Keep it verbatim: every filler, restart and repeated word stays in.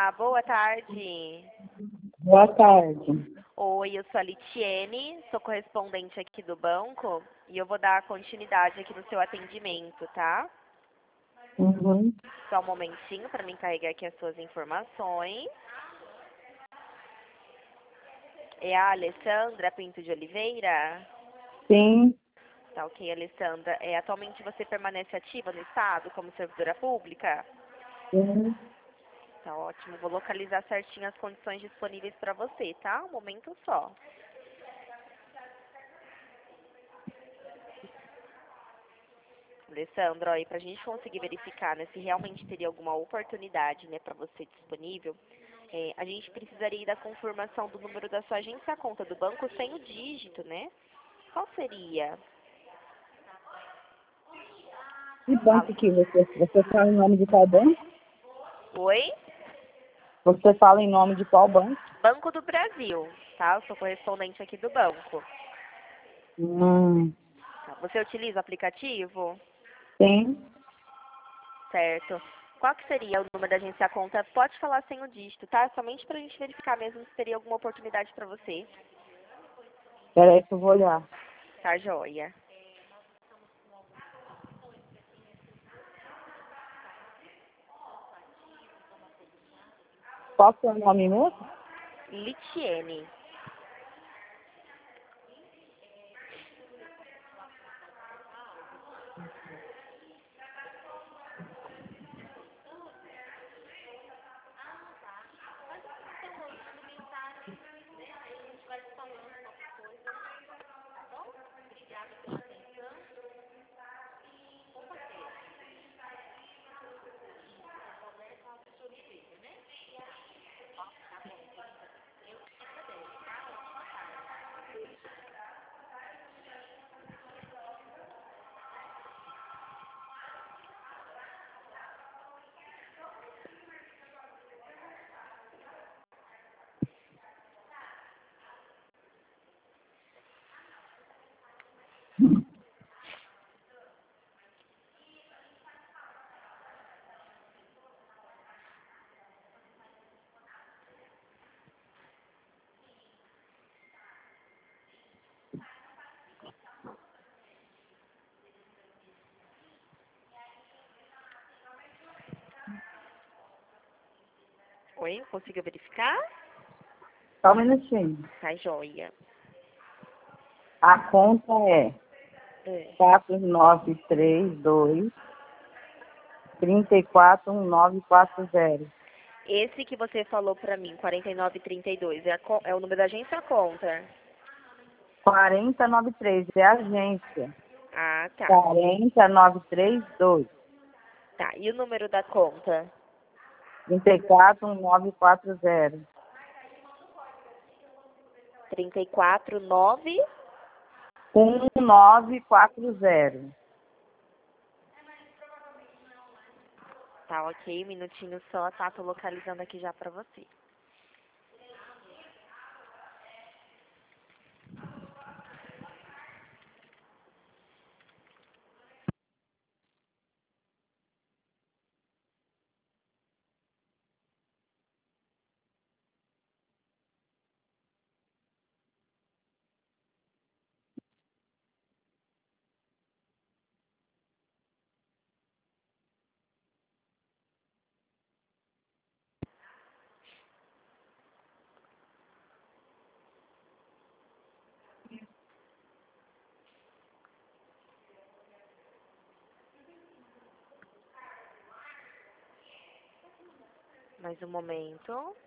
Olá, boa tarde. Boa tarde. Oi, eu sou a Litiene, sou correspondente aqui do banco e eu vou dar continuidade aqui no seu atendimento, tá? Uhum. Só um momentinho para me carregar aqui as suas informações. É a Alessandra Pinto de Oliveira? Sim, Tá ok, Alessandra. É, atualmente você permanece ativa no Estado como servidora pública? sim. Tá ótimo, vou localizar certinho as condições disponíveis para você, tá? Um momento só. Alessandra, aí para a gente conseguir verificar, né, se realmente teria alguma oportunidade, né, para você disponível, é, a gente precisaria da confirmação do número da sua agência conta do banco sem o dígito, né? Qual seria? Que Ah, banco que você, você fala em nome de qual banco? oi? Você fala em nome de qual banco? Banco do Brasil, tá? Eu sou correspondente aqui do banco. Hum, Tá, você utiliza o aplicativo? sim. Certo. Qual que seria o número da agência conta? Pode falar sem o dígito, tá? Somente para a gente verificar mesmo se teria alguma oportunidade para você. Peraí que eu vou olhar. Tá, joia. Qual que é o nome mesmo? Litiene. Oi, conseguiu verificar? Só um minutinho. Tá, joia. A conta é É. quatro nove três dois, três quatro um nove quatro zero. Esse que você falou pra mim, quarenta e nove trinta e dois, é, a co- é o número da agência ou conta? quatro zero nove três é a agência. Ah, tá. quatro nove três dois, Tá, e o número da conta? três quatro um nove quatro zero. trinta e quatro nove. um nove quatro zero. Tá, ok, um minutinho só, tá? Tô localizando aqui já pra você. Mais um momento.